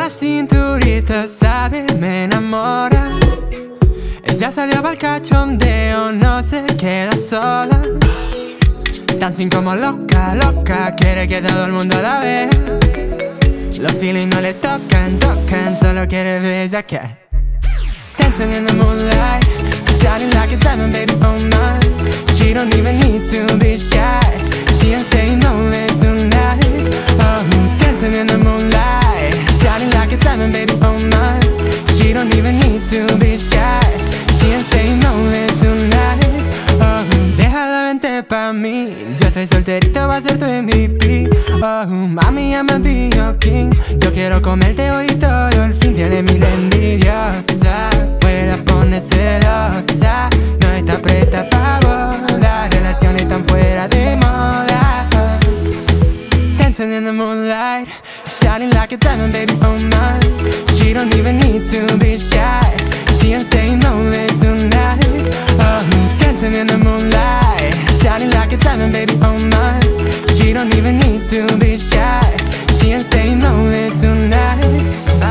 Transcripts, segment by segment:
la cinturita, sabe, me enamora. Ella salió pa'l cachondeo, no se queda sola. Dancing como loca, loca, quiere que todo el mundo la vea. Los feelings no le tocan, tocan, solo quiere bellaquear. Dancing in the moonlight, shining like a diamond, baby, oh my. She don't even need to be shy, she ain't staying lonely tonight. Oh, dancing in the moonlight, shining like a diamond, baby, oh my. She don't even need to be shy, she ain't staying lonely tonight. Oh, déjala vente pa' mí, yo estoy solterito, va a ser tu MVP. Oh, mami, I'ma be your king. Yo quiero comerte hoy todo el fin. Tiene mil envidiosas, pues la pone celosa. No está presta pa' boda, relaciones tan fuera de moda. Dancing in the moonlight, shining like a diamond, baby, oh my. She don't even need to be shy, she ain't staying lonely tonight. Oh, dancing in the moonlight, shining like a diamond, baby, oh my. She don't even need to be shy, she ain't staying lonely tonight.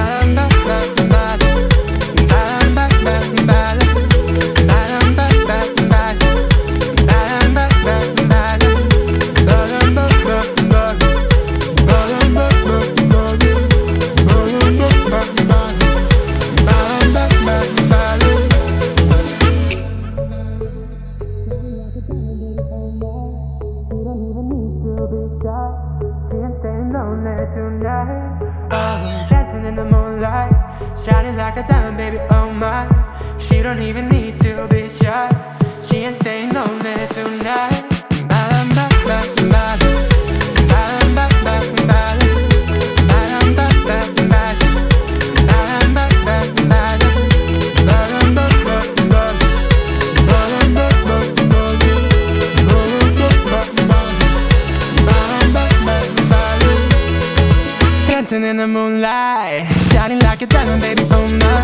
Dancing in the moonlight, shining like a diamond, baby, oh my. She don't even need to be shy, she ain't staying lonely tonight. Dancing in the moonlight, shining like a diamond, baby, oh my.